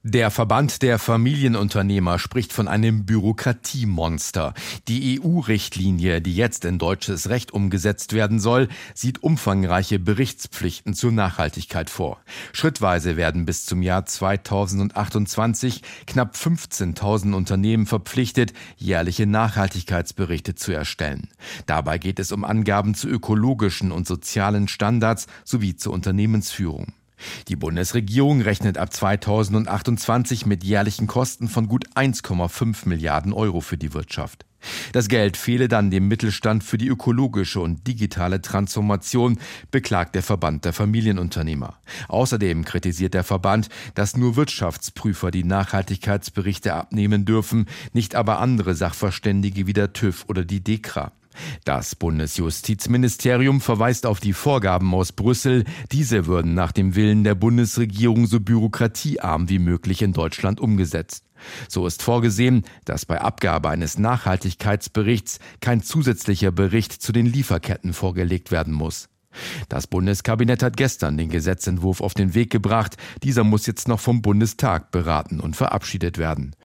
Der Verband der Familienunternehmer spricht von einem Bürokratiemonster. Die EU-Richtlinie, die jetzt in deutsches Recht umgesetzt werden soll, sieht umfangreiche Berichtspflichten zur Nachhaltigkeit vor. Schrittweise werden bis zum Jahr 2028 knapp 15.000 Unternehmen verpflichtet, jährliche Nachhaltigkeitsberichte zu erstellen. Dabei geht es um Angaben zu ökologischen und sozialen Standards sowie zur Unternehmensführung. Die Bundesregierung rechnet ab 2028 mit jährlichen Kosten von gut 1,5 Milliarden Euro für die Wirtschaft. Das Geld fehle dann dem Mittelstand für die ökologische und digitale Transformation, beklagt der Verband der Familienunternehmer. Außerdem kritisiert der Verband, dass nur Wirtschaftsprüfer die Nachhaltigkeitsberichte abnehmen dürfen, nicht aber andere Sachverständige wie der TÜV oder die DEKRA. Das Bundesjustizministerium verweist auf die Vorgaben aus Brüssel. Diese würden nach dem Willen der Bundesregierung so bürokratiearm wie möglich in Deutschland umgesetzt. So ist vorgesehen, dass bei Abgabe eines Nachhaltigkeitsberichts kein zusätzlicher Bericht zu den Lieferketten vorgelegt werden muss. Das Bundeskabinett hat gestern den Gesetzentwurf auf den Weg gebracht. Dieser muss jetzt noch vom Bundestag beraten und verabschiedet werden.